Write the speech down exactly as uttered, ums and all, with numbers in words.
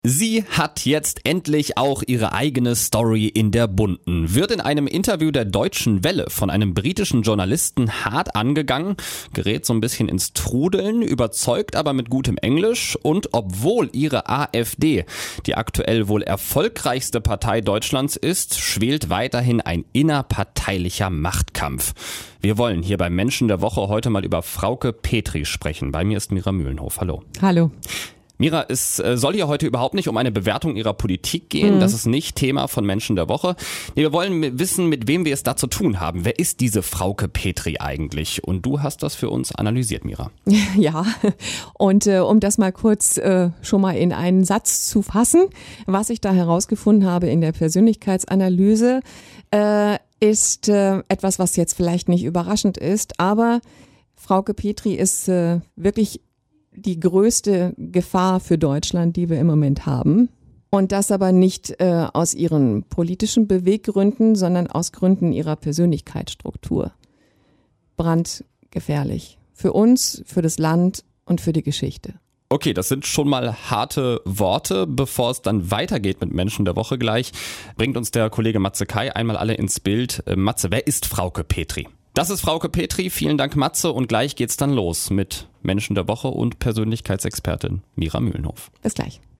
Sie hat jetzt endlich auch ihre eigene Story in der Bunten, wird in einem Interview der Deutschen Welle von einem britischen Journalisten hart angegangen, gerät so ein bisschen ins Trudeln, überzeugt aber mit gutem Englisch und obwohl ihre AfD die aktuell wohl erfolgreichste Partei Deutschlands ist, schwelt weiterhin ein innerparteilicher Machtkampf. Wir wollen hier beim Menschen der Woche heute mal über Frauke Petry sprechen. Bei mir ist Mira Mühlenhof. Hallo. Hallo. Mira, es soll hier heute überhaupt nicht um eine Bewertung Ihrer Politik gehen. Mhm. Das ist nicht Thema von Menschen der Woche. Nee, wir wollen wissen, mit wem wir es da zu tun haben. Wer ist diese Frauke Petry eigentlich? Und du hast das für uns analysiert, Mira. Ja, und äh, um das mal kurz äh, schon mal in einen Satz zu fassen, was ich da herausgefunden habe in der Persönlichkeitsanalyse, äh, ist äh, etwas, was jetzt vielleicht nicht überraschend ist, aber Frauke Petry ist äh, wirklich die größte Gefahr für Deutschland, die wir im Moment haben. Und das aber nicht äh, aus ihren politischen Beweggründen, sondern aus Gründen ihrer Persönlichkeitsstruktur. Brandgefährlich. Für uns, für das Land und für die Geschichte. Okay, das sind schon mal harte Worte. Bevor es dann weitergeht mit Menschen der Woche gleich, bringt uns der Kollege Matze Kai einmal alle ins Bild. Matze, wer ist Frauke Petry? Das ist Frauke Petry. Vielen Dank, Matze. Und gleich geht's dann los mit Menschen der Woche und Persönlichkeitsexpertin Mira Mühlenhof. Bis gleich.